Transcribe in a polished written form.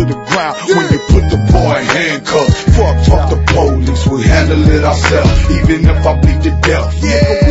to the ground when you put the boy in handcuffs. Fuck the police, we handle it ourselves, even if I bleed to death.